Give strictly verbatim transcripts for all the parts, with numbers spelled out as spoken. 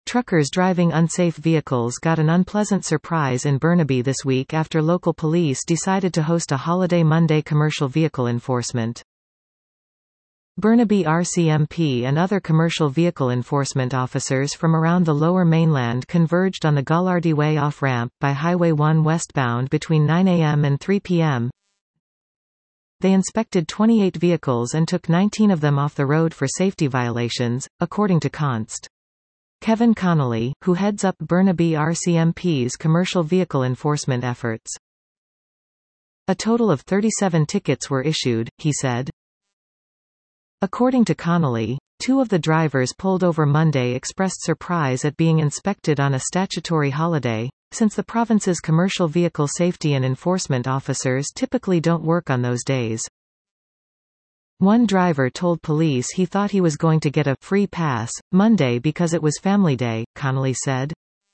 Truckers driving unsafe vehicles got an unpleasant surprise in Burnaby this week after local police decided to host a Holiday Monday commercial vehicle enforcement. Burnaby R C M P and other commercial vehicle enforcement officers from around the Lower Mainland converged on the Gallardi Way off-ramp by Highway one westbound between nine a m and three p m They inspected twenty-eight vehicles and took nineteen of them off the road for safety violations, according to Const. Kevin Connolly, who heads up Burnaby R C M P's commercial vehicle enforcement efforts. A total of thirty-seven tickets were issued, he said. According to Connolly, two of the drivers pulled over Monday expressed surprise at being inspected on a statutory holiday, since the province's commercial vehicle safety and enforcement officers typically don't work on those days. One driver told police he thought he was going to get a free pass Monday because it was Family Day, Connolly said.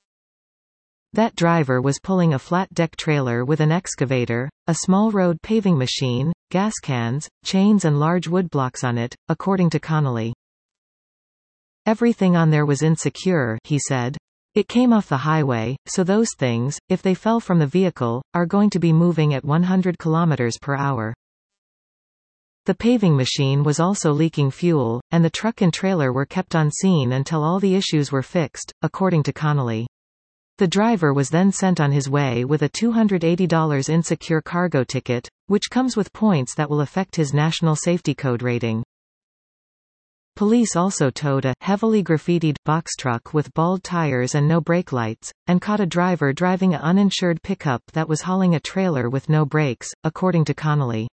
That driver was pulling a flat-deck trailer with an excavator, a small road paving machine, gas cans, chains and large woodblocks on it, according to Connolly. Everything on there was insecure, he said. It came off the highway, so those things, if they fell from the vehicle, are going to be moving at one hundred kilometers per hour. The paving machine was also leaking fuel, and the truck and trailer were kept on scene until all the issues were fixed, according to Connolly. The driver was then sent on his way with a two hundred eighty dollar insecure cargo ticket, which comes with points that will affect his National Safety Code rating. Police also towed a heavily graffitied box truck with bald tires and no brake lights, and caught a driver driving an uninsured pickup that was hauling a trailer with no brakes, according to Connolly.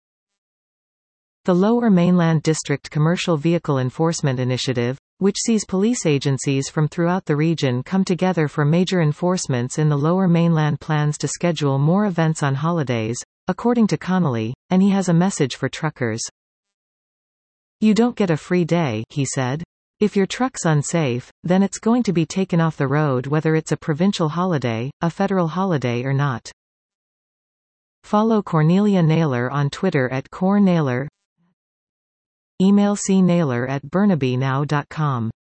The Lower Mainland District Commercial Vehicle Enforcement Initiative, which sees police agencies from throughout the region come together for major enforcements in the Lower Mainland, plans to schedule more events on holidays, according to Connolly, and he has a message for truckers. You don't get a free day, he said. If your truck's unsafe, then it's going to be taken off the road whether it's a provincial holiday, a federal holiday or not. Follow Cornelia Naylor on Twitter at Cor Naylor. Email c naylor at burnaby now dot com.